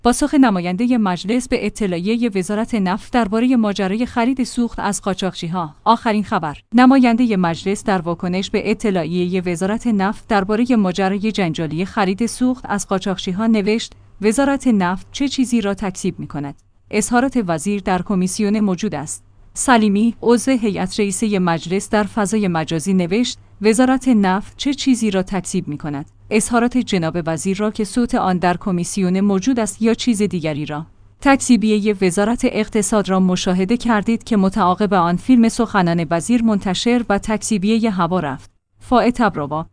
پاسخ نماینده مجلس به اطلاعیه وزارت نفت درباره ماجرای خرید سوخت از قاچاقچی‌ها. آخرین خبر. نماینده مجلس در واکنش به اطلاعیه وزارت نفت درباره ماجرای جنجالی خرید سوخت از قاچاقچی‌ها نوشت: وزارت نفت چه چیزی را تکذیب می‌کند؟ اظهارات وزیر در کمیسیون موجود است. سلیمی، عضو هیئت رئیسه مجلس، در فضای مجازی نوشت: وزارت نفت چه چیزی را تکذیب می‌کند؟ اظهارات جناب وزیر را که صوت آن در کمیسیون موجود است یا چیز دیگری را. تکذیبیه وزارت اقتصاد را مشاهده کردید که متعاقب آن فیلم سخنان وزیر منتشر و تکذیبیه هوا رفت. فائد تبروا